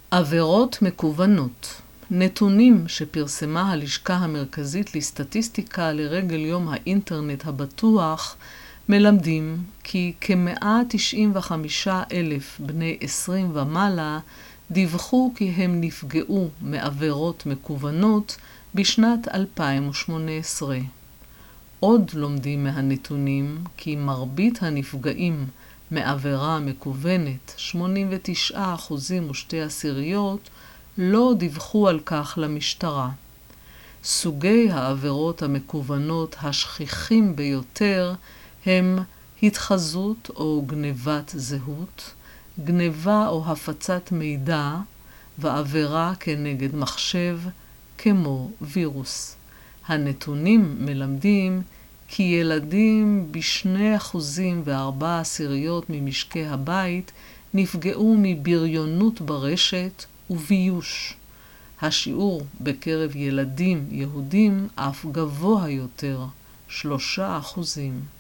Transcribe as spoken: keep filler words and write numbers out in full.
עבירות מקוונות. נתונים שפרסמה הלשכה המרכזית לסטטיסטיקה לרגל יום האינטרנט הבטוח מלמדים כי כ-מאה תשעים וחמישה אלף בני עשרים ומעלה דיווחו כי הם נפגעו מעבירות מקוונות בשנת אלפיים ושמונה עשרה. עוד לומדים מהנתונים כי מרבית הנפגעים מעבירה מקוונת, שמונים ותשעה אחוזים ושתי עשיריות, לא דיווחו על כך למשטרה. סוגי העבירות המקוונות השכיחים ביותר הם התחזות או גנבת זהות, גנבה או הפצת מידע, ועבירה כנגד מחשב כמו וירוס. הנתונים מלמדים כי ילדים בשני אחוזים וארבע עשיריות ממשקי הבית נפגעו מבריונות ברשת וביוש. השיעור בקרב ילדים יהודים אף גבוה יותר, שלושה אחוזים.